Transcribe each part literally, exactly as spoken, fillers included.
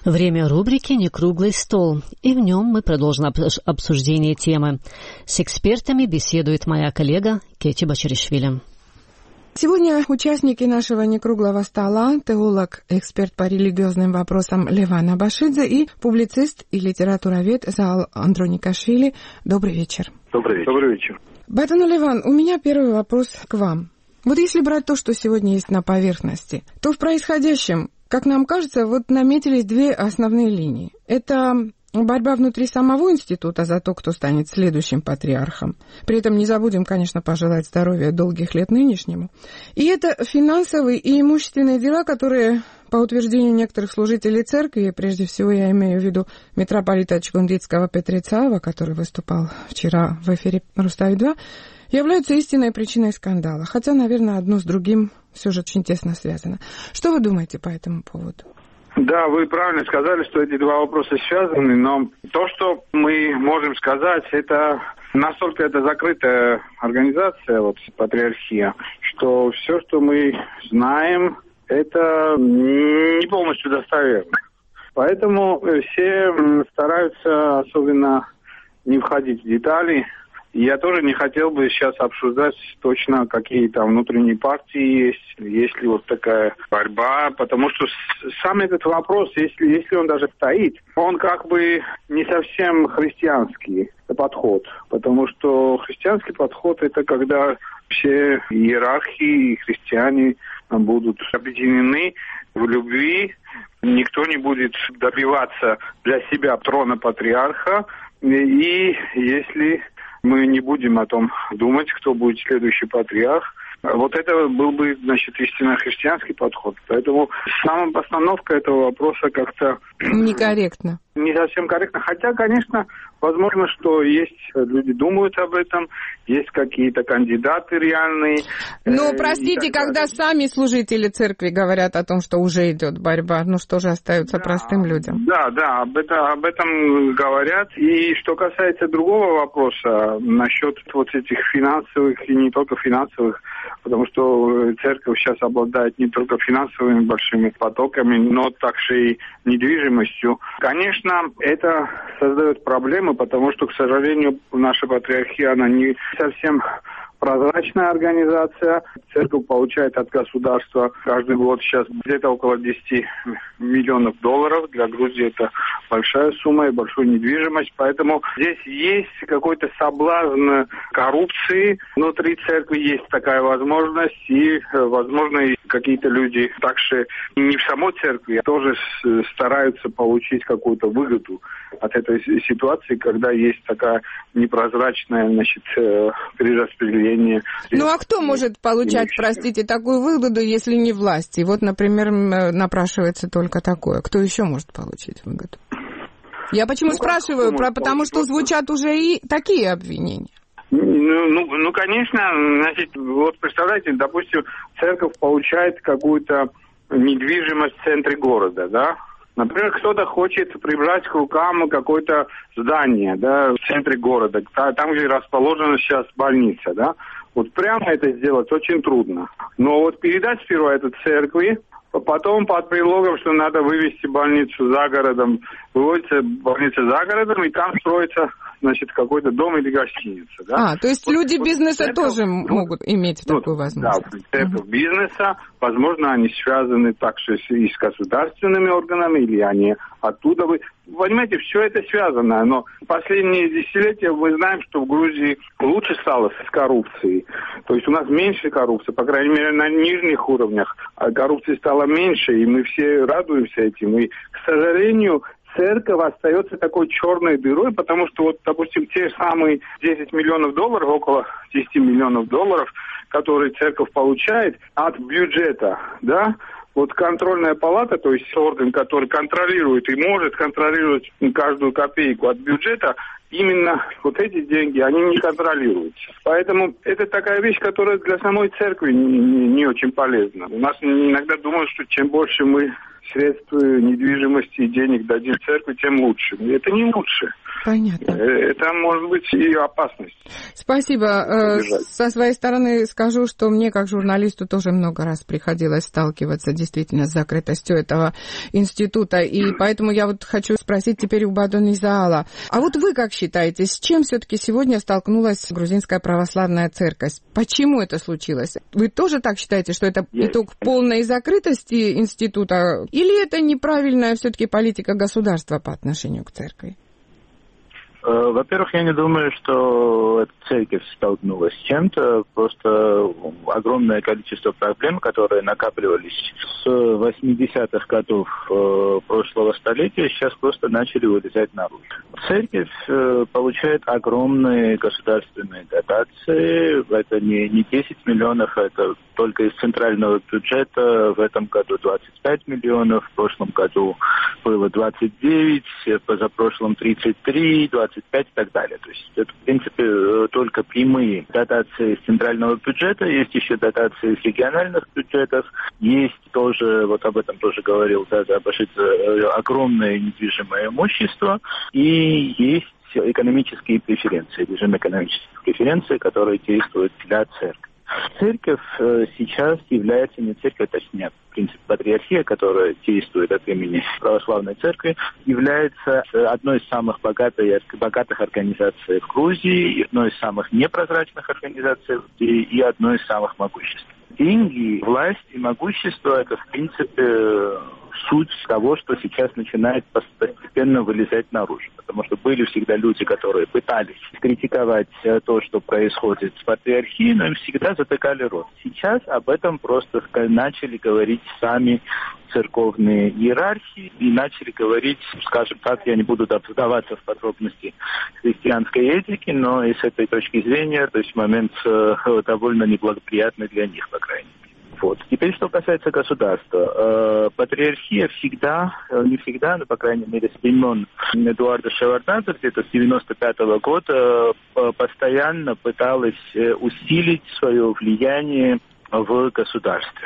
Время рубрики «Некруглый стол», и в нем мы продолжим обсуждение темы. С экспертами беседует моя коллега Кети Бачаришвили. Сегодня участники нашего некруглого стола — теолог, эксперт по религиозным вопросам Леван Абашидзе и публицист и литературовед Заал Андроникашвили. Добрый вечер. Добрый вечер. Добрый вечер. Батану Леван, у меня первый вопрос к вам. Вот если брать то, что сегодня есть на поверхности, то в происходящем, как нам кажется, вот наметились две основные линии. Это борьба внутри самого института за то, кто станет следующим патриархом. При этом не забудем, конечно, пожелать здоровья долгих лет нынешнему. И это финансовые и имущественные дела, которые, по утверждению некоторых служителей церкви, прежде всего я имею в виду митрополита Чгундицкого Петрицаава, который выступал вчера в эфире Рустави-два, являются истинной причиной скандала. Хотя, наверное, одно с другим все же очень тесно связано. Что вы думаете по этому поводу? Да, вы правильно сказали, что эти два вопроса связаны, но то, что мы можем сказать, это настолько это закрытая организация, вот патриархия, что все, что мы знаем, это не полностью достоверно. Поэтому все стараются особенно не входить в детали. Я тоже не хотел бы сейчас обсуждать точно, какие там внутренние партии есть, есть ли вот такая борьба, потому что сам этот вопрос, если, если он даже стоит, он как бы не совсем христианский подход, потому что христианский подход — это когда все иерархии и христиане будут объединены в любви, никто не будет добиваться для себя трона патриарха, и если мы не будем о том думать, кто будет следующий патриарх. Вот это был бы, значит, истинно христианский подход. Поэтому сама постановка этого вопроса как-то некорректно. Не совсем корректно. Хотя, конечно, возможно, что есть люди думают об этом, есть какие-то кандидаты реальные. Но, э, простите, когда сами служители церкви говорят о том, что уже идет борьба, ну что же остается да, простым людям? Да, да, об, это, об этом говорят. И что касается другого вопроса, насчет вот этих финансовых и не только финансовых, потому что церковь сейчас обладает не только финансовыми большими потоками, но также и недвижимостью. Конечно, это создает проблемы, потому что, к сожалению, наша патриархия, она не совсем прозрачная организация. Церковь получает от государства каждый год сейчас где-то около десять миллионов долларов. Для Грузии это большая сумма и большая недвижимость. Поэтому здесь есть какой-то соблазн коррупции. Внутри церкви есть такая возможность. И, возможно, какие-то люди также не в самой церкви, а тоже стараются получить какую-то выгоду от этой ситуации, когда есть такая непрозрачная, значит, перераспределение. Ну а кто может получать, простите, такую выгоду, если не власть? И вот, например, напрашивается только такое. Кто еще может получить выгоду? Я почему ну, спрашиваю, про, потому что звучат уже и такие обвинения. Ну, ну, ну, конечно, значит, вот представляете, допустим, церковь получает какую-то недвижимость в центре города, да? Например, кто-то хочет прибрать к рукам какое-то здание, да, в центре города, там, где расположена сейчас больница, да. Вот прямо это сделать очень трудно. Но вот передать сперва это церкви, потом под предлогом, что надо вывести больницу за городом, выводится больница за городом, и там строится, значит, какой-то дом или гостиница, да. А, то есть вот, люди вот бизнеса церковь, тоже ну, могут иметь ну, такую возможность. Да, церковь uh-huh. бизнеса, возможно, они связаны также и с государственными органами, или они оттуда. Вы понимаете, все это связано, но последние десятилетия мы знаем, что в Грузии лучше стало с коррупцией. То есть у нас меньше коррупции, по крайней мере, на нижних уровнях коррупции стало меньше, и мы все радуемся этим. И, к сожалению, церковь остается такой черной дырой, потому что, вот, допустим, те самые десять миллионов долларов, около десять миллионов долларов, которые церковь получает от бюджета, да, вот контрольная палата, то есть орган, который контролирует и может контролировать каждую копейку от бюджета, именно вот эти деньги, они не контролируются. Поэтому это такая вещь, которая для самой церкви не, не, не очень полезна. У нас иногда думают, что чем больше мы средств недвижимости и денег дадим церкви, тем лучше. Это не лучше. Понятно. Это может быть и опасность. Спасибо. Со своей стороны скажу, что мне, как журналисту, тоже много раз приходилось сталкиваться действительно с закрытостью этого института. И поэтому я вот хочу спросить теперь у Бадонизаала. А вот вы как считаете, с чем все-таки сегодня столкнулась Грузинская православная церковь? Почему это случилось? Вы тоже так считаете, что это итог полной закрытости института? Или это неправильная все-таки политика государства по отношению к церкви? Во-первых, я не думаю, что эта церковь столкнулась с чем-то. Просто огромное количество проблем, которые накапливались с восьмидесятых годов прошлого столетия, сейчас просто начали вылезать наружу. Церковь получает огромные государственные дотации. Это не, не десять миллионов, это только из центрального бюджета. В этом году двадцать пять миллионов, в прошлом году было двадцать девять, позапрошлом тридцать три, двадцать пять и так далее. То есть это, в принципе, только прямые дотации из центрального бюджета, есть еще дотации из региональных бюджетов, есть тоже, вот об этом тоже говорил Даза Абашидзе, огромное недвижимое имущество, и есть экономические преференции, режим экономических преференций, которые действуют для церкви. Церковь сейчас является не церковь, точнее, в принципе, патриархия, которая действует от имени православной церкви, является одной из самых богатых, богатых организаций в Грузии, одной из самых непрозрачных организаций и одной из самых могущественных. Деньги, власть и могущество – это, в принципе, суть того, что сейчас начинает постепенно вылезать наружу. Потому что были всегда люди, которые пытались критиковать то, что происходит с патриархией, но им всегда затыкали рот. Сейчас об этом просто начали говорить сами церковные иерархии и начали говорить, скажем так, я не буду вдаваться в подробности христианской этики, но и с этой точки зрения, то есть момент э, довольно неблагоприятный для них, по крайней мере. Вот. Теперь, что касается государства. Э, патриархия всегда, э, не всегда, но, по крайней мере, с времен Эдуарда Шеварднадзе, где-то с девяносто пятого года, э, постоянно пыталась э, усилить свое влияние в государстве,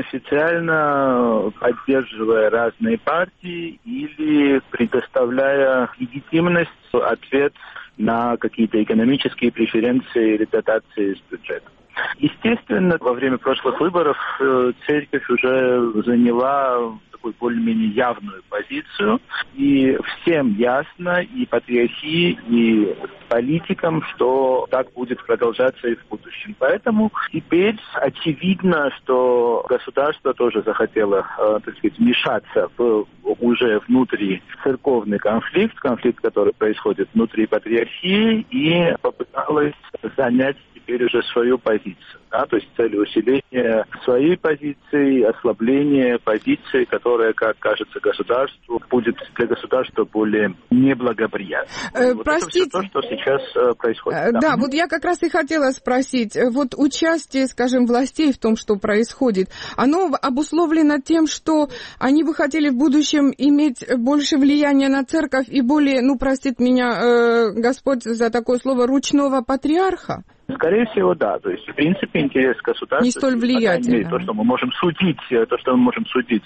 неофициально поддерживая разные партии или предоставляя легитимность, ответ на какие-то экономические преференции или дотации из бюджета. Естественно, во время прошлых выборов церковь уже заняла такую более-менее явную позицию, и всем ясно, и патриархии, и политикам, что так будет продолжаться и в будущем. Поэтому теперь очевидно, что государство тоже захотело, э, так сказать, вмешаться в уже внутри церковный конфликт, конфликт, который происходит внутри патриархии, и попыталось занять теперь уже свою позицию. Да, то есть целью усиления своей позиции, ослабления позиции, которая, как кажется государству, будет для государства более неблагоприятной. Э, вот простите. Это все то, что сейчас э, происходит. Э, да. да, вот я как раз и хотела спросить. Вот участие, скажем, властей в том, что происходит, оно обусловлено тем, что они бы хотели в будущем иметь больше влияния на церковь и более, ну, простит меня э, Господь за такое слово, ручного патриарха? Скорее всего, да. То есть, в принципе, интерес государства... Не столь влиятельный. То, что мы можем судить, то, что мы можем судить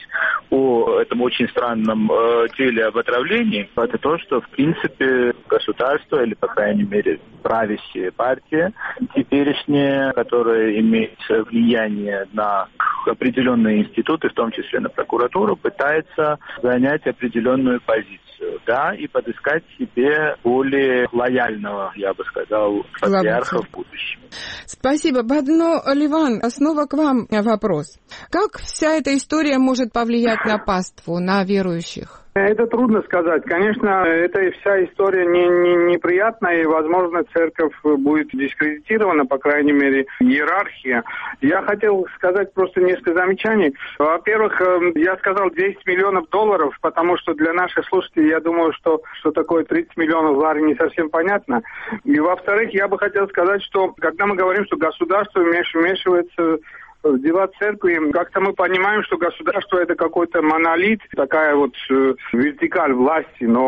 о этом очень странном э, деле об отравлении, это то, что, в принципе, государство, или, по крайней мере, правящая партия, теперешняя, которая имеет влияние на определенные институты, в том числе на прокуратуру, пытается занять определенную позицию. Да, и подыскать себе более лояльного, я бы сказал, патриарха в будущем. Спасибо. Бадно Ливан, снова к вам вопрос. Как вся эта история может повлиять на паству, на верующих? Это трудно сказать. Конечно, эта вся история не, не, неприятная, и, возможно, церковь будет дискредитирована, по крайней мере, иерархия. Я хотел сказать просто несколько замечаний. Во-первых, я сказал десять миллионов долларов, потому что для наших слушателей, я думаю, что, что такое тридцать миллионов лари не совсем понятно. И, во-вторых, я бы хотел сказать, что когда мы говорим, что государство вмешивается в дела церкви, как-то мы понимаем, что государство это какой-то монолит, такая вот э, вертикаль власти, но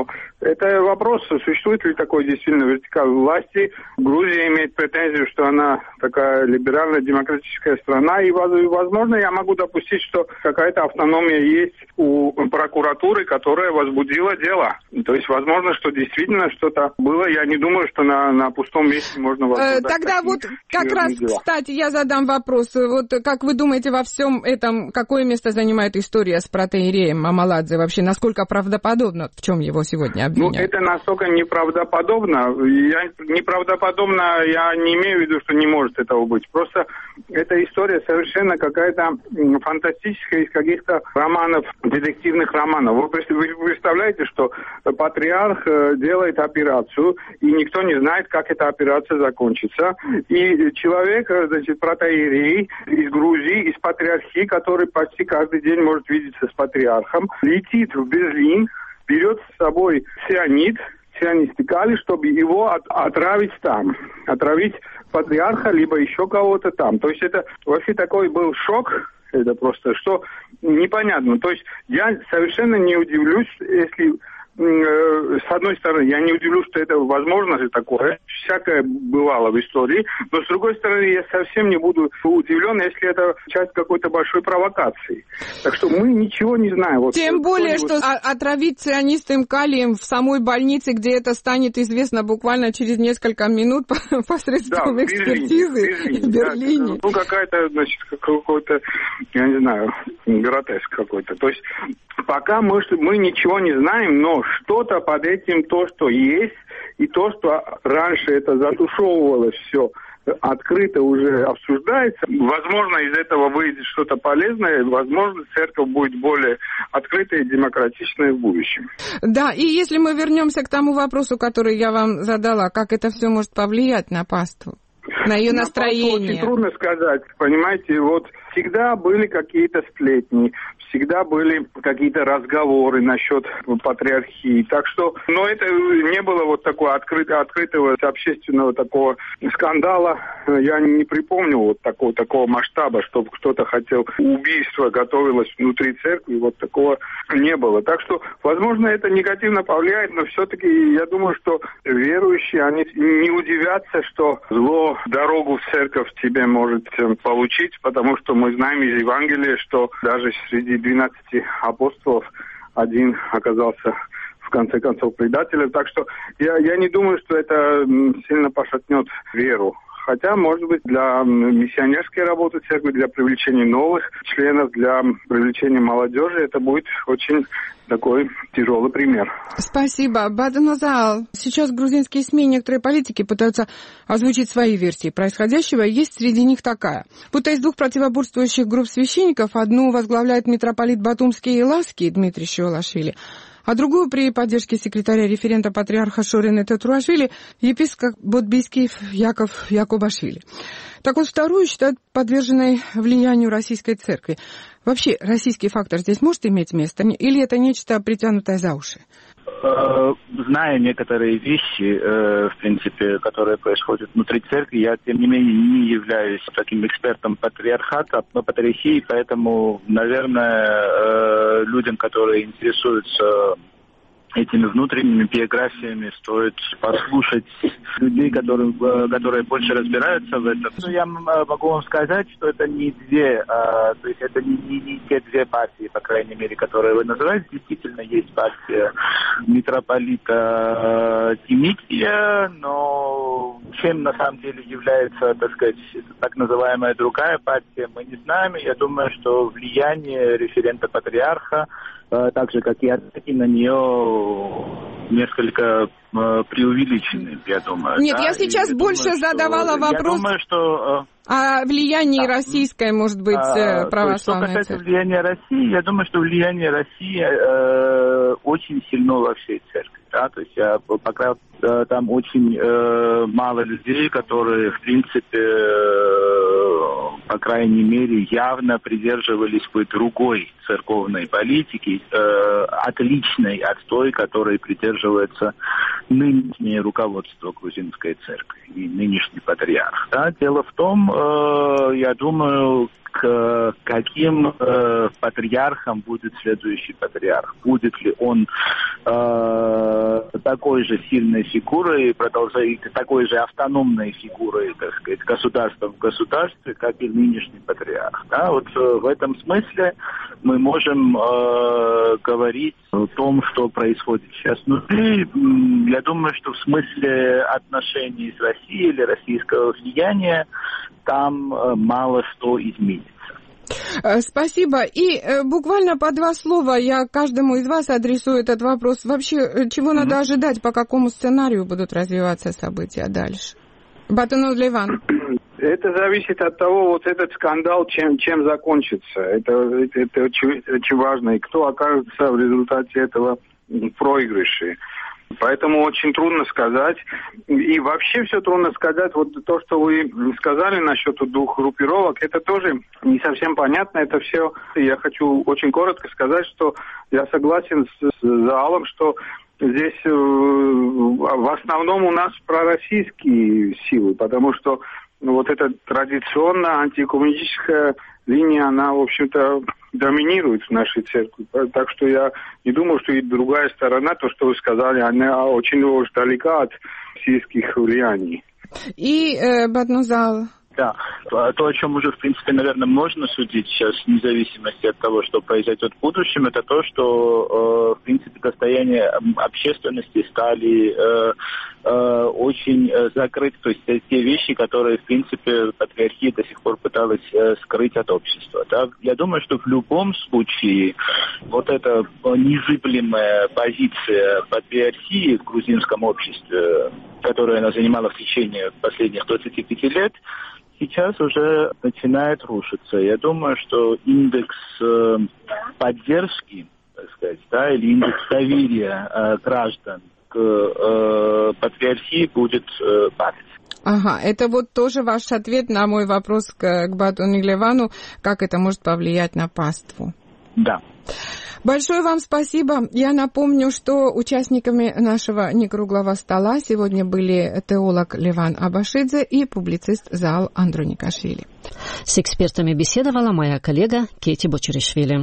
Это вопрос, существует ли такой действительно вертикаль власти. Грузия имеет претензию, что она такая либеральная демократическая страна, и, возможно, я могу допустить, что какая-то автономия есть у прокуратуры, которая возбудила дело. То есть, возможно, что действительно что-то было. Я не думаю, что на, на пустом месте можно возбуждать. Тогда вот как раз, дела. Кстати, я задам вопрос. Вот как вы думаете, во всем этом какое место занимает история с протоиереем Мамаладзе? Вообще, насколько правдоподобно, в чем его сегодня обвиняют? Ну, это настолько неправдоподобно. Я, неправдоподобно я не имею в виду, что не может этого быть. Просто эта история совершенно какая-то фантастическая из каких-то романов, детективных романов. Вы представляете, что патриарх делает операцию, и никто не знает, как эта операция закончится. И человек, значит, протоиерей из Грузии, из патриархии, который почти каждый день может видеться с патриархом, летит в Берлин, берет с собой цианид, цианистикали, чтобы его от, отравить там, отравить патриарха, либо еще кого-то там. То есть это вообще такой был шок, это просто, что непонятно. То есть я совершенно не удивлюсь, если... С одной стороны, я не удивлюсь, что это возможно же такое, всякое бывало в истории, но с другой стороны, я совсем не буду удивлен, если это часть какой-то большой провокации. Так что мы ничего не знаем. Вот Тем более, что отравить цианистым калием в самой больнице, где это станет известно буквально через несколько минут посредством да, экспертизы в Берлине. В Берлине. Да, ну, какая-то, значит, какой-то, я не знаю, гротеск какой-то. То есть пока мы, мы ничего не знаем, но что-то под этим, то, что есть, и то, что раньше это затушевывалось все, открыто уже обсуждается. Возможно, из этого выйдет что-то полезное, возможно, церковь будет более открытой и демократичной в будущем. Да, и если мы вернемся к тому вопросу, который я вам задала, как это все может повлиять на паству, на ее настроение? Очень трудно сказать, понимаете, вот всегда были какие-то сплетни, всегда были какие-то разговоры насчет патриархии. Так что, но это не было вот такого открытого, открытого общественного такого скандала. Я не припомню вот такого, такого масштаба, чтобы кто-то хотел убийство, готовилось внутри церкви, вот такого не было. Так что, возможно, это негативно повлияет, но все-таки я думаю, что верующие, они не удивятся, что зло дорогу в церковь тебе может получить, потому что мы знаем из Евангелия, что даже среди двенадцати апостолов один оказался в конце концов предателем. Так что я, я не думаю, что это сильно пошатнет веру. Хотя, может быть, для миссионерской работы церкви, для привлечения новых членов, для привлечения молодежи, это будет очень такой тяжелый пример. Спасибо. Баданазал. Сейчас грузинские СМИ и некоторые политики пытаются озвучить свои версии происходящего. Есть среди них такая. Будто из двух противоборствующих групп священников одну возглавляет митрополит Батумский и Лаский Дмитрий Щиолашвили, а другую при поддержке секретаря-референта патриарха Шорена Тетруашвили епископ Бодбийский Яков Якубашвили. Так вот, вторую считают подверженной влиянию российской церкви. Вообще, российский фактор здесь может иметь место, или это нечто притянутое за уши? Знаю некоторые вещи, в принципе, которые происходят внутри церкви, я, тем не менее, не являюсь таким экспертом патриархата, патриархии, поэтому, наверное, людям, которые интересуются этими внутренними биографиями, стоит послушать людей, которые, которые больше разбираются в этом. Я могу вам сказать, что это не две, то есть это не, не, не те две партии, по крайней мере, которые вы называете. Действительно, есть партия митрополита Димитрия, но чем на самом деле является, так сказать, так называемая другая партия, мы не знаем. Я думаю, что влияние референта патриарха, так же, как и атаки на нее, несколько э, преувеличены, я думаю. Нет, да? я сейчас и больше думаю, задавала что, вопрос я думаю, что, э, о влиянии да. российской, может быть, э, православной церкви. Что касается церкви. влияния России, я думаю, что влияние России э, очень сильно во всей церкви. Да? То есть, я, пока э, там очень э, мало людей, которые, в принципе, э, по крайней мере, явно придерживались бы другой церковной политики, э, отличной от той, которой придерживается нынешнее руководство грузинской церкви и нынешний патриарх. Да? Дело в том, э, я думаю, к каким э, патриархом будет следующий патриарх. Будет ли он э, такой же сильной фигурой, продолжает такой же автономной фигурой, так сказать, государства в государстве, как и нынешний патриарх. Да? Вот э, в этом смысле мы можем э, говорить о том, что происходит сейчас внутри. Я думаю, что в смысле отношений с Россией или российского влияния там э, мало что изменится. Спасибо. И э, буквально по два слова я каждому из вас адресую этот вопрос. Вообще, чего mm-hmm. надо ожидать, по какому сценарию будут развиваться события дальше? Батонов Ливан. Это зависит от того, вот этот скандал, чем, чем закончится. Это, это, это очень, очень важно. И кто окажется в результате этого в проигрыше. Поэтому очень трудно сказать. И вообще все трудно сказать. Вот то, что вы сказали насчет двух группировок, это тоже не совсем понятно. Это все. Я хочу очень коротко сказать, что я согласен с, с залом, что здесь э, в основном у нас пророссийские силы, потому что вот эта традиционная антикоммунистическая линия, она, в общем-то, доминирует в нашей церкви. Так что я не думаю, что и другая сторона, то, что вы сказали, она очень уж далека от российских влияний. И э, Батнузал. Да, то, о чем уже, в принципе, наверное, можно судить сейчас, вне зависимости от того, что произойдет в будущем, это то, что, в принципе, достояние общественности стали очень закрыты, то есть те вещи, которые, в принципе, патриархия до сих пор пыталась скрыть от общества. Да? Я думаю, что в любом случае вот эта незыблемая позиция патриархии в грузинском обществе, которую она занимала в течение последних двадцати пяти лет, сейчас уже начинает рушиться. Я думаю, что индекс э, поддержки, так сказать, да, или индекс доверия э, граждан к э, патриархии будет э, падать. Ага, это вот тоже ваш ответ на мой вопрос к, к Батону Ливану, как это может повлиять на паству. Да. Большое вам спасибо. Я напомню, что участниками нашего некруглого стола сегодня были теолог Ливан Абашидзе и публицист Зал Андроникашвили. С экспертами беседовала моя коллега Кети Бочеришвили.